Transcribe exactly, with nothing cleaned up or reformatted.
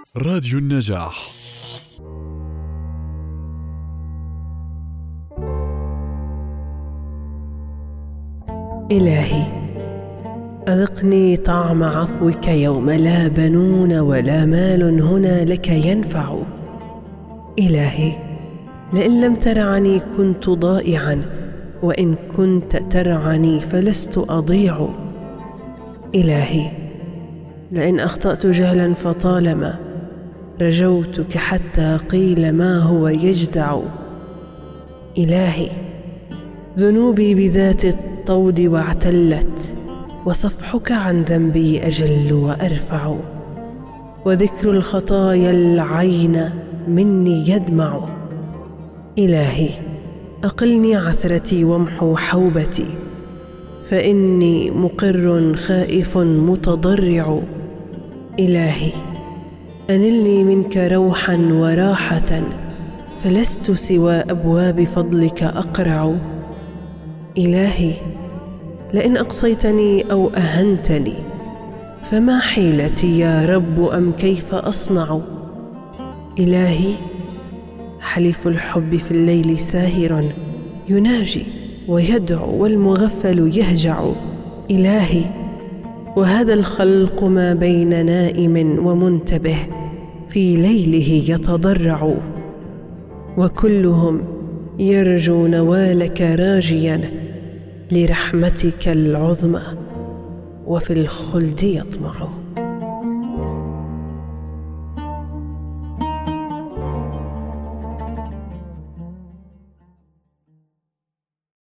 راديو النجاح. إلهي، أذقني طعم عفوك يوم لا بنون ولا مال هنا لك ينفع. إلهي، لئن لم ترعني كنت ضائعا، وإن كنت ترعني فلست أضيع. إلهي، لئن أخطأت جهلا فطالما رجوتك حتى قيل ما هو يجزع. إلهي، ذنوبي بذات الطود واعتلت، وصفحك عن ذنبي أجل وأرفع، وذكر الخطايا العين مني يدمع. إلهي، أقلني عثرتي وامحو حوبتي، فإني مقر خائف متضرع. إلهي، أنلني منك روحا وراحة، فلست سوى أبواب فضلك أقرع. إلهي، لئن أقصيتني أو أهنتني فما حيلتي يا رب، أم كيف أصنع؟ إلهي، حليف الحب في الليل ساهر يناجي ويدعو، والمغفل يهجع. إلهي، وهذا الخلق ما بين نائم ومنتبه في ليله يتضرع، وكلهم يرجو نوالك راجيا لرحمتك العظمى، وفي الخلد يطمع.